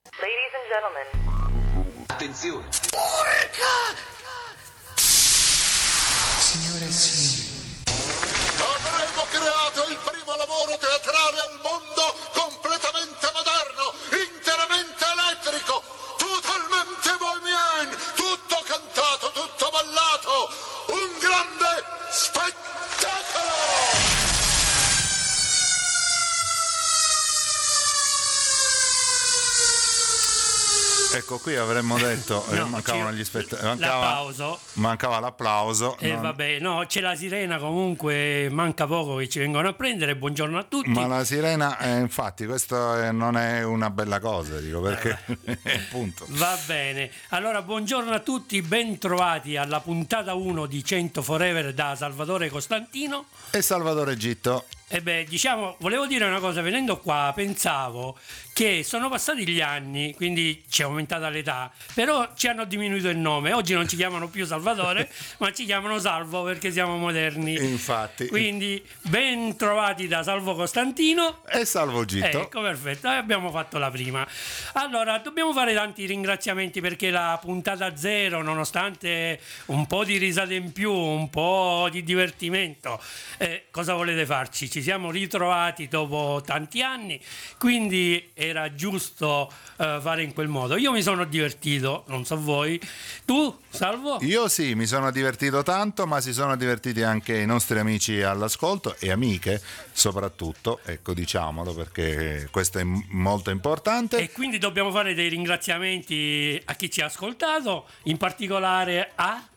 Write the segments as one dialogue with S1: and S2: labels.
S1: Ladies and gentlemen.
S2: Attenzione.
S3: Signore e signori.
S4: Avremo creato il primo lavoro teatrale al mondo completamente moderno, interamente elettrico, totalmente bohemian, tutto cantato, tutto ballato, un grande spettacolo!
S5: Ecco, qui avremmo detto
S6: No,
S5: mancavano gli spettacoli,
S6: l'applauso.
S5: mancava l'applauso.
S6: E vabbè, no, c'è la sirena, comunque manca poco che ci vengono a prendere. Buongiorno a tutti.
S5: Ma la sirena, infatti, questo non è una bella cosa, dico, perché appunto.
S6: Va bene, allora buongiorno a tutti, ben trovati alla puntata 1 di 100 Forever da Salvatore Costantino
S5: E Salvatore Gitto.
S6: E beh, diciamo, volevo dire una cosa, venendo qua pensavo che sono passati gli anni, quindi ci è aumentata l'età, però ci hanno diminuito il nome. Oggi non ci chiamano più Salvatore, ma ci chiamano Salvo perché siamo moderni.
S5: Infatti.
S6: Quindi ben trovati da Salvo Costantino
S5: E Salvo Gitto.
S6: Ecco, perfetto, abbiamo fatto la prima. Allora, dobbiamo fare tanti ringraziamenti perché la puntata 0, nonostante un po' di risate in più, un po' di divertimento, cosa volete farci? Ci siamo ritrovati dopo tanti anni, quindi era giusto fare in quel modo. Io mi sono divertito, non so voi. Tu, Salvo?
S5: Io sì, mi sono divertito tanto, ma si sono divertiti anche i nostri amici all'ascolto e amiche soprattutto, ecco, diciamolo, perché questo è molto importante.
S6: E quindi dobbiamo fare dei ringraziamenti a chi ci ha ascoltato, in particolare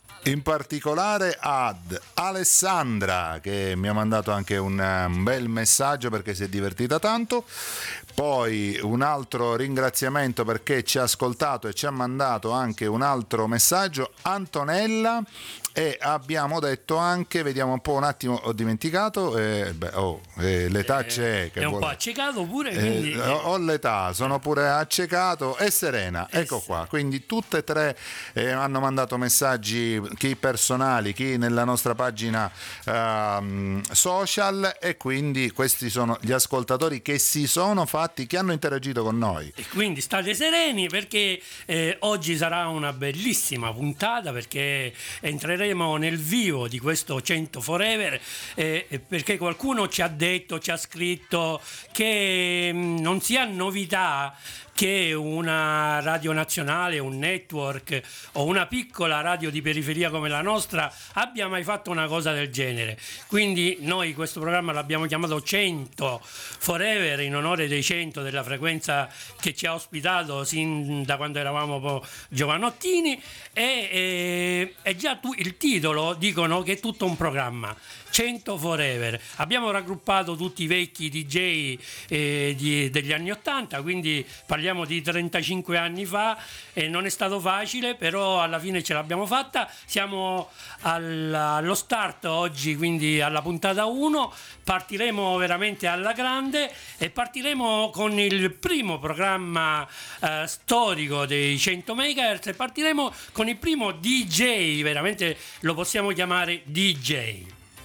S5: ad Alessandra, che mi ha mandato anche un bel messaggio perché si è divertita tanto. Poi un altro ringraziamento perché ci ha ascoltato e ci ha mandato anche un altro messaggio, Antonella. E abbiamo detto anche, vediamo un po', un attimo, ho dimenticato, l'età c'è. Che
S6: è un
S5: vuole...
S6: po' accecato pure, quindi...
S5: ho l'età, sono pure accecato, e Serena, ecco qua. Quindi tutte e tre hanno mandato messaggi, chi personali, chi nella nostra pagina social, e quindi questi sono gli ascoltatori che si sono fatti, che hanno interagito con noi.
S6: E quindi state sereni perché oggi sarà una bellissima puntata, perché entreremo nel vivo di questo 100 Forever, perché qualcuno ci ha detto, ci ha scritto che non si ha novità che una radio nazionale, un network o una piccola radio di periferia come la nostra abbia mai fatto una cosa del genere. Quindi noi questo programma l'abbiamo chiamato 100 Forever in onore dei 100 della frequenza che ci ha ospitato sin da quando eravamo giovanottini, e già il titolo dicono che è tutto un programma. 100 Forever. Abbiamo raggruppato tutti i vecchi DJ degli anni 80, quindi parliamo di 35 anni fa, e non è stato facile, però alla fine ce l'abbiamo fatta. Siamo allo start oggi, quindi alla puntata 1. Partiremo veramente alla grande e partiremo con il primo programma storico dei 100 MHz, e partiremo con il primo DJ, veramente lo possiamo chiamare DJ.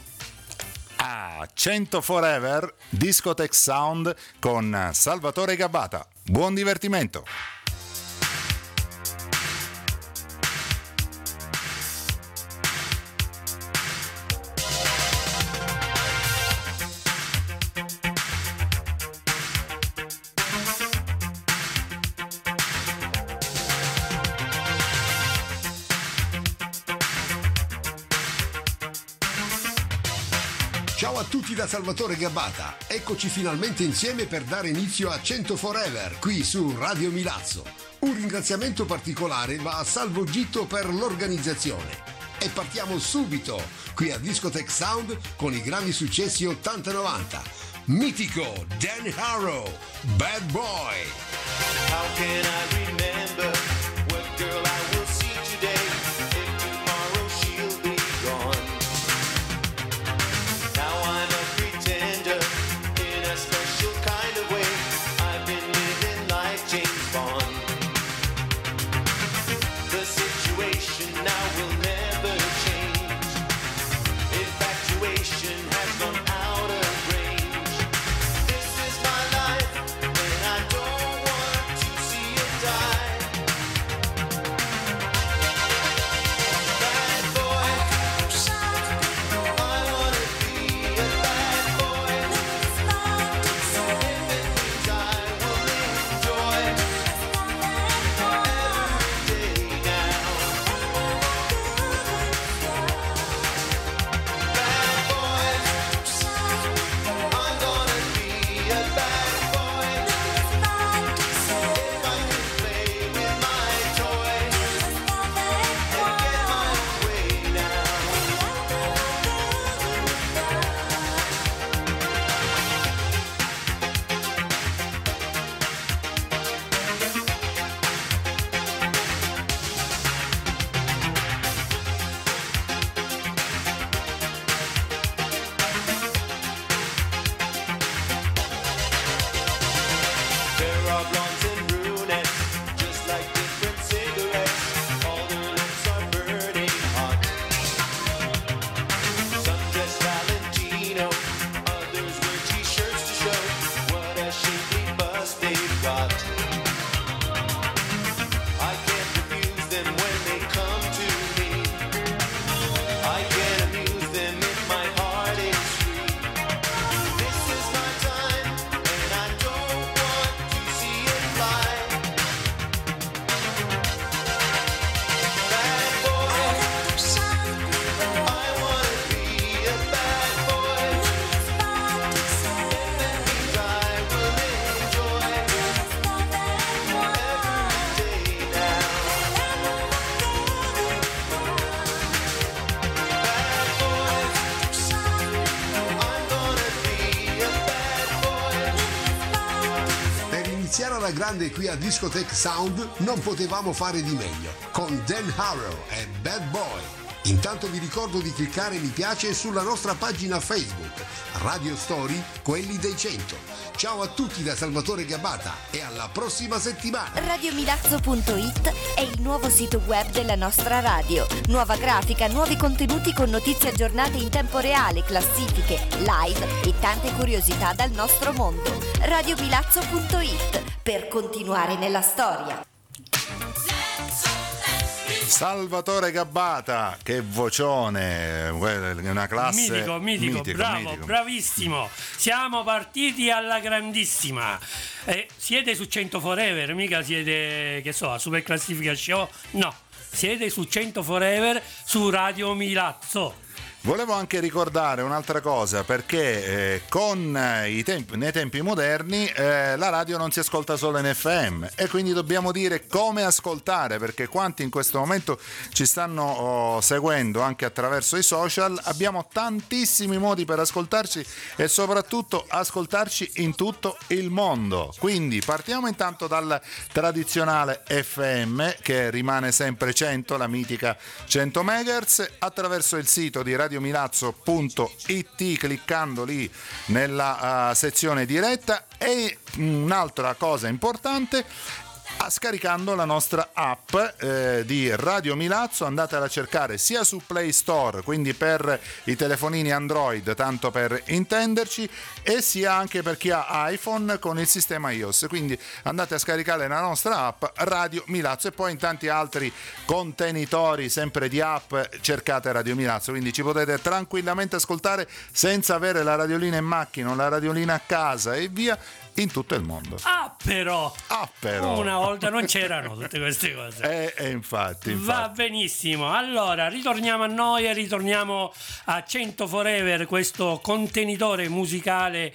S5: 100 Forever, Discotech Sound con Salvatore Gabbata. Buon divertimento!
S7: Ciao a tutti da Salvatore Gabbata, eccoci finalmente insieme per dare inizio a 100 Forever qui su Radio Milazzo. Un ringraziamento particolare va a Salvo Gitto per l'organizzazione. E partiamo subito qui a Discotech Sound con i grandi successi 80-90. Mitico Dan Harrow, Bad Boy.
S8: How can I remember what girl I will see today if tomorrow she'll be gone? Now I'm a pretender in a special kind of way. I've been living like James Bond. The situation now will never change. Infatuation has gone out of range. This is my life and I don't want to see it
S7: iniziare alla grande qui a Discotheque Sound non potevamo fare di meglio, con Dan Harrow e Bad Boy. Intanto vi ricordo di cliccare mi piace sulla nostra pagina Facebook, Radio Story, quelli dei 100. Ciao a tutti da Salvatore Gabbata e alla prossima settimana.
S2: Radiomilazzo.it è il nuovo sito web della nostra radio. Nuova grafica, nuovi contenuti con notizie aggiornate in tempo reale, classifiche, live e tante curiosità dal nostro mondo. Radiomilazzo.it per continuare nella storia.
S5: Salvatore Gabbata, che vocione, una classe
S6: mitico, bravo,
S5: mitico.
S6: Bravissimo. Siamo partiti alla grandissima. Siete su 100 Forever, mica siete, che so, a Super Classifica Show? No, siete su 100 Forever su Radio Milazzo.
S5: Volevo anche ricordare un'altra cosa, perché nei tempi moderni la radio non si ascolta solo in FM e quindi dobbiamo dire come ascoltare, perché quanti in questo momento ci stanno seguendo anche attraverso i social, abbiamo tantissimi modi per ascoltarci e soprattutto ascoltarci in tutto il mondo. Quindi partiamo intanto dal tradizionale FM, che rimane sempre 100, la mitica 100 MHz, attraverso il sito di radiomilazzo.it, cliccando lì nella sezione diretta, e un'altra cosa importante, scaricando la nostra app di Radio Milazzo. Andatela a cercare sia su Play Store, quindi per i telefonini Android, tanto per intenderci, e sia anche per chi ha iPhone con il sistema iOS. Quindi andate a scaricare la nostra app Radio Milazzo e poi in tanti altri contenitori sempre di app cercate Radio Milazzo, quindi ci potete tranquillamente ascoltare senza avere la radiolina in macchina o la radiolina a casa e via, in tutto il mondo.
S6: Però una volta non c'erano tutte queste cose.
S5: Infatti.
S6: Va benissimo. Allora ritorniamo a noi e ritorniamo a 100 Forever, questo contenitore musicale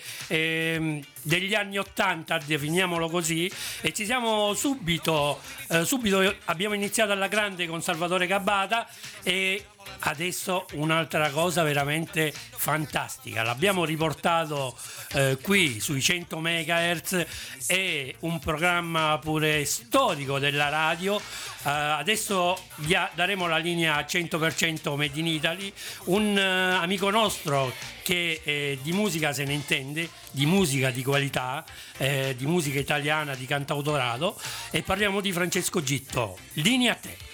S6: degli anni 80, definiamolo così, e ci siamo subito abbiamo iniziato alla grande con Salvatore Gabbata e adesso un'altra cosa veramente fantastica, l'abbiamo riportato qui sui 100 MHz, è un programma pure storico della radio. Adesso daremo la linea 100% Made in Italy, un amico nostro che di musica se ne intende, di musica di qualità, di musica italiana, di cantautorato, e parliamo di Francesco Gitto. Linea a te.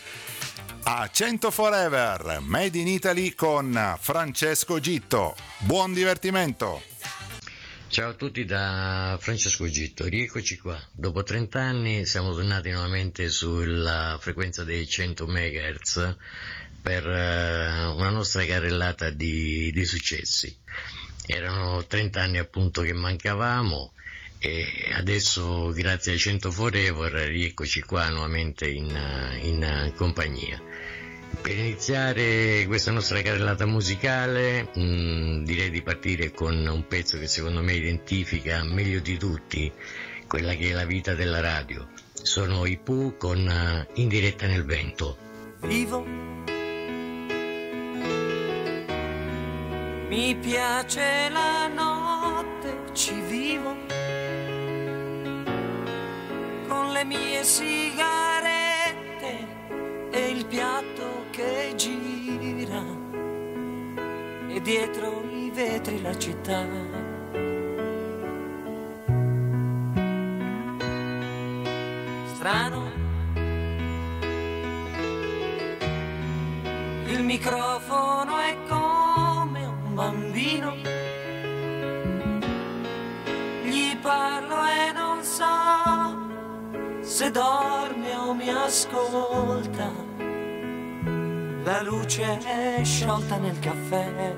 S5: A 100 Forever, Made in Italy con Francesco Gitto. Buon divertimento!
S3: Ciao a tutti da Francesco Gitto, rieccoci qua. Dopo 30 anni siamo tornati nuovamente sulla frequenza dei 100 MHz per una nostra carrellata di successi. Erano 30 anni appunto che mancavamo e adesso grazie ai 100 Forever rieccoci qua nuovamente in compagnia. Per iniziare questa nostra carrellata musicale direi di partire con un pezzo che secondo me identifica meglio di tutti quella che è la vita della radio. Sono i Pooh con In diretta nel vento.
S9: Vivo, mi piace la notte, ci vivo, con le mie sigarette e il piatto che gira, e dietro i vetri la città. Strano, il microfono è come un bambino, gli parlo e non so se dorme o mi ascolta, la luce è sciolta nel caffè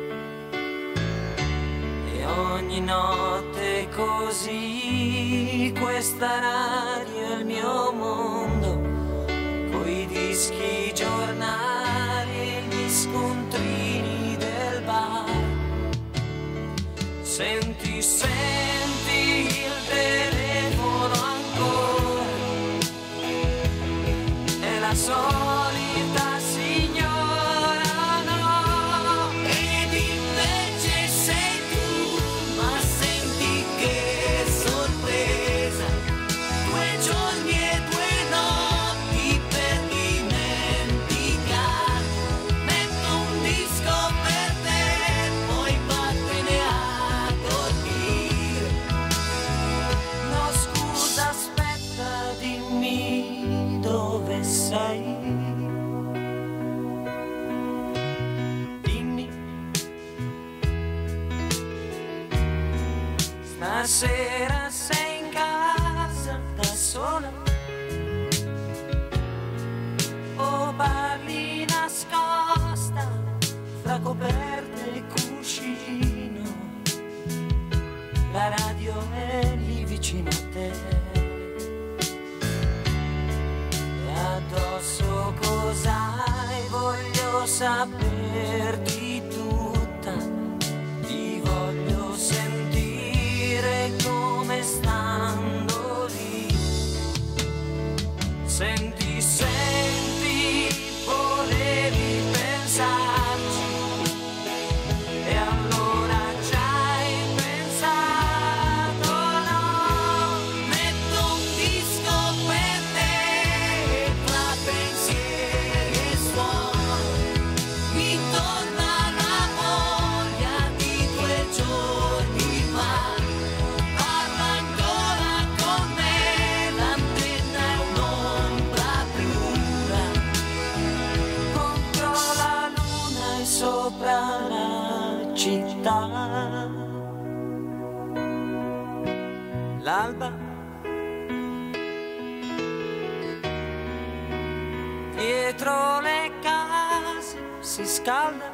S9: e ogni notte così questa radio è il mio mondo, coi dischi, giornali e gli scontrini del bar. Senti il telefono ancora, è la solita signora, no, ed invece sei tu, ma senti che sorpresa, sera sei in casa da sola o parli nascosta fra coperte e cuscino, la radio è lì vicino a te e addosso cos'hai, voglio saperti tutta, ti voglio sentire come stando lì. Senti, senti, volevi pensarci e allora ci hai pensato, no? Metto un disco per te, tra pensieri e suoni, mi torna la voglia di 2 giorni fa. Parla ancora con me, l'antenna è un'ombra bruna contro la luna e sopra la città. L'alba dietro le case si scalda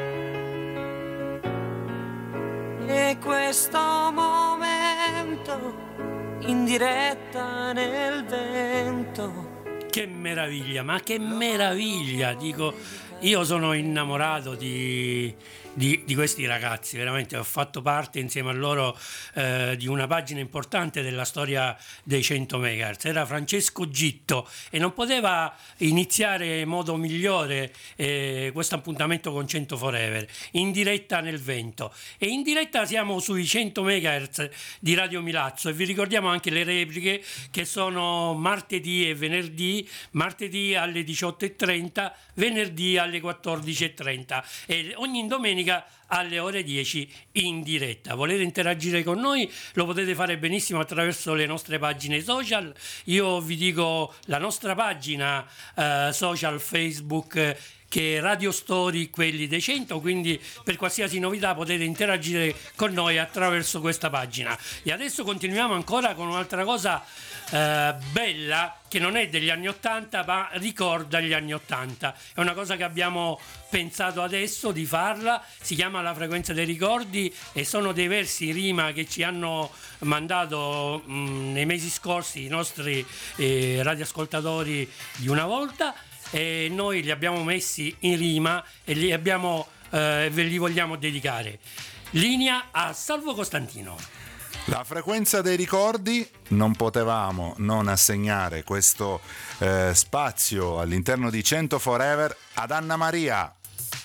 S9: e questo momento in diretta nel vento.
S6: Che meraviglia, ma che meraviglia! Dico, io sono innamorato di questi ragazzi, veramente ho fatto parte insieme a loro di una pagina importante della storia dei 100 MHz. Era Francesco Gitto e non poteva iniziare in modo migliore questo appuntamento con 100 Forever, in diretta nel vento. E in diretta siamo sui 100 MHz di Radio Milazzo e vi ricordiamo anche le repliche che sono martedì e venerdì, martedì alle 18:30, venerdì alle 14:30 e ogni domenica alle ore 10 in diretta. Volete interagire con noi? Lo potete fare benissimo attraverso le nostre pagine social. Io vi dico la nostra pagina social Facebook che è Radio Story, quelli dei 100, quindi per qualsiasi novità potete interagire con noi attraverso questa pagina. E adesso continuiamo ancora con un'altra cosa bella che non è degli anni 80 ma ricorda gli anni 80. È una cosa che abbiamo pensato adesso di farla, si chiama La frequenza dei ricordi e sono dei versi in rima che ci hanno mandato nei mesi scorsi i nostri radioascoltatori di una volta e noi li abbiamo messi in rima e ve li vogliamo dedicare. Linea a Salvo Costantino.
S5: La frequenza dei ricordi, non potevamo non assegnare questo spazio all'interno di 100 Forever ad Anna Maria.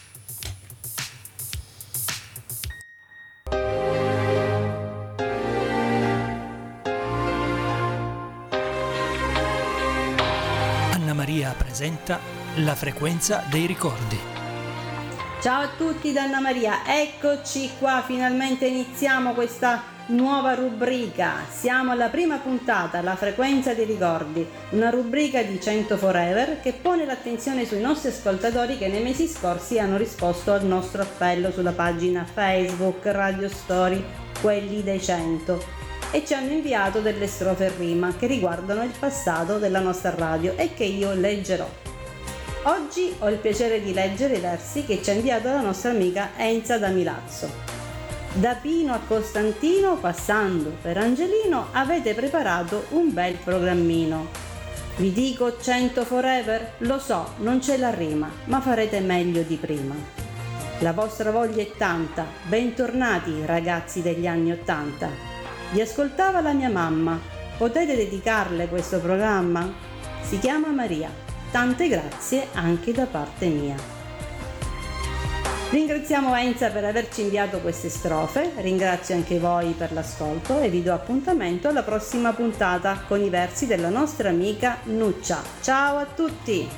S10: Anna Maria presenta La frequenza dei ricordi.
S11: Ciao a tutti da Anna Maria, eccoci qua, finalmente iniziamo questa nuova rubrica. Siamo alla prima puntata, La frequenza dei ricordi, una rubrica di 100 Forever che pone l'attenzione sui nostri ascoltatori che nei mesi scorsi hanno risposto al nostro appello sulla pagina Facebook Radio Story, quelli dei 100, e ci hanno inviato delle strofe in rima che riguardano il passato della nostra radio e che io leggerò. Oggi ho il piacere di leggere i versi che ci ha inviato la nostra amica Enza da Milazzo. Da Pino a Costantino, passando per Angelino, avete preparato un bel programmino. Vi dico 100 Forever? Lo so, non c'è la rima, ma farete meglio di prima. La vostra voglia è tanta, bentornati ragazzi degli anni 80. Vi ascoltava la mia mamma, potete dedicarle questo programma? Si chiama Maria. Tante grazie anche da parte mia. Ringraziamo Enza per averci inviato queste strofe, ringrazio anche voi per l'ascolto e vi do appuntamento alla prossima puntata con i versi della nostra amica Nuccia. Ciao a tutti!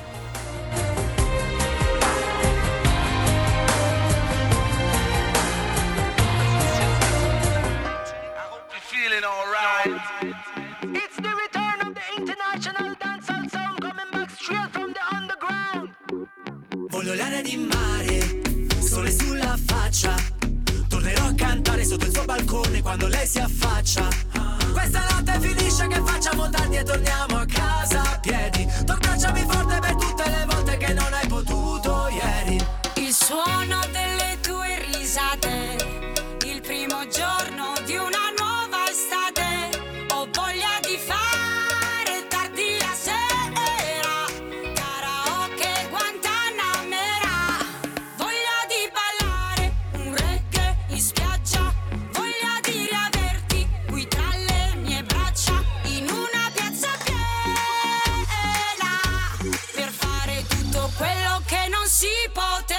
S12: It's the return of the international dancehall sound coming back straight from the underground.
S13: Voglio l'aria di mare, sole sulla faccia. Tornerò a cantare sotto il suo balcone quando lei lei si affaccia. Questa notte finisce che facciamo tardi e torniamo a casa a piedi. Tu abbracciami forte per tutte le volte che non hai potuto ieri.
S14: Il suono delle tue risate, il primo giorno di una nuova estate. Ho voglia di fare tardi la sera, karaoke Guantanamera. Voglia di ballare un reggae in spiaggia, voglia di riaverti qui tra le mie braccia, in una piazza piena, per fare tutto quello che non si poteva.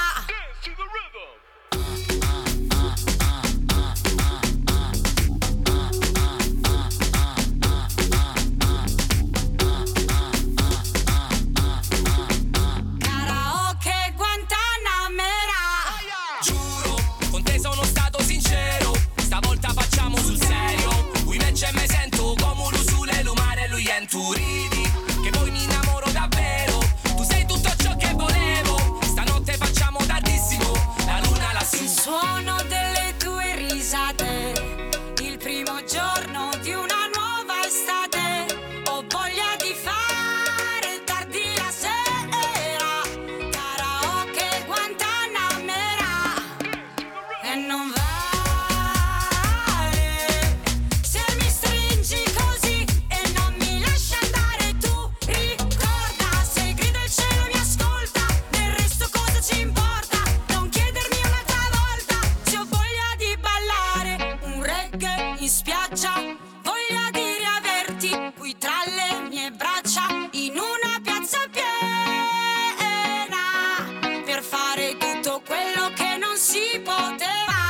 S14: Karaoke Guantanamera.
S13: Giuro, con te sono stato sincero, stavolta facciamo sul serio. Lui invece me sento come un usule lumare, lui è in tu ridi, che poi mi innamoro davvero. Tu sei tutto ciò che volevo, stanotte facciamo tardissimo, la luna lassù.
S14: Il suono delle tue risate, il primo giorno di una nuova estate. Ho voglia di fare tardi la sera, karaoke Guantanamera. E non vale se mi stringi così e non mi lasci andare. Tu ricorda, se grida il cielo mi ascolta, del resto cosa ci importa? Non chiedermi un'altra volta se ho voglia di ballare un reggae in spiaggia, voglia di riaverti qui tra le mie braccia, in una piazza piena, per fare tutto quello che non si poteva.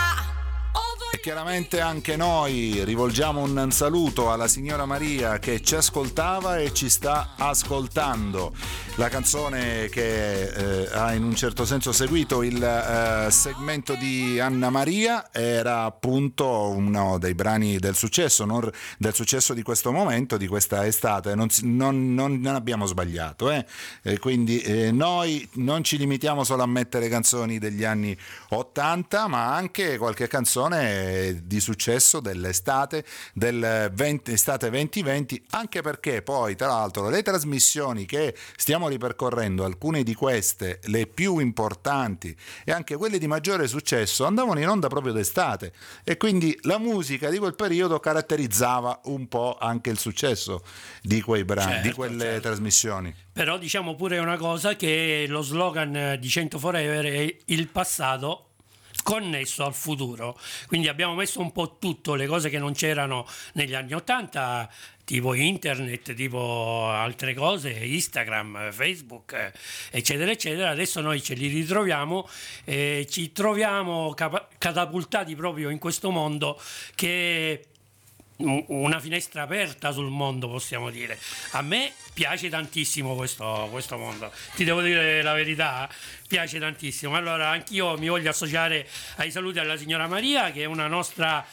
S5: E chiaramente anche noi rivolgiamo un saluto alla signora Maria che ci ascoltava e ci sta ascoltando. La canzone che ha in un certo senso seguito il segmento di Anna Maria era appunto uno dei brani del successo, del successo di questo momento, di questa estate. Non abbiamo sbagliato, E quindi noi non ci limitiamo solo a mettere canzoni degli anni 80, ma anche qualche canzone di successo dell'estate, estate 2020, anche perché poi tra l'altro le trasmissioni che stiamo ripercorrendo, alcune di queste, le più importanti e anche quelle di maggiore successo, andavano in onda proprio d'estate, e quindi la musica di quel periodo caratterizzava un po' anche il successo di quei brani, di quelle trasmissioni.
S6: Però diciamo pure una cosa, che lo slogan di 100 Forever è il passato connesso al futuro, quindi abbiamo messo un po' tutto, le cose che non c'erano negli anni 80, tipo internet, tipo altre cose, Instagram, Facebook, eccetera eccetera. Adesso noi ce li ritroviamo e ci troviamo catapultati proprio in questo mondo che è una finestra aperta sul mondo, possiamo dire. A me piace tantissimo questo mondo, ti devo dire la verità, piace tantissimo. Allora anch'io mi voglio associare ai saluti alla signora Maria, che è una nostra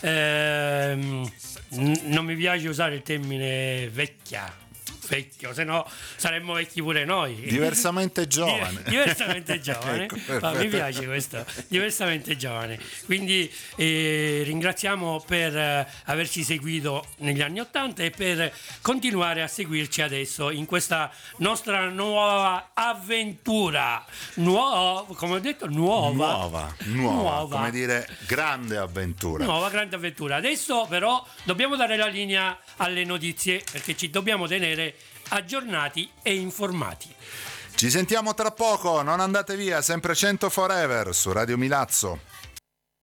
S6: non mi piace usare il termine vecchio, se no saremmo vecchi pure noi.
S5: Diversamente giovane.
S6: Diversamente giovane.
S5: Ecco,
S6: mi piace questo, diversamente giovane. Quindi ringraziamo per averci seguito negli anni 80 e per continuare a seguirci adesso in questa nostra nuova avventura. Come ho detto, nuova,
S5: come dire, grande avventura.
S6: Nuova grande avventura. Adesso però dobbiamo dare la linea alle notizie, perché ci dobbiamo tenere aggiornati e informati.
S5: Ci sentiamo tra poco, non andate via, sempre 100 Forever su Radio Milazzo.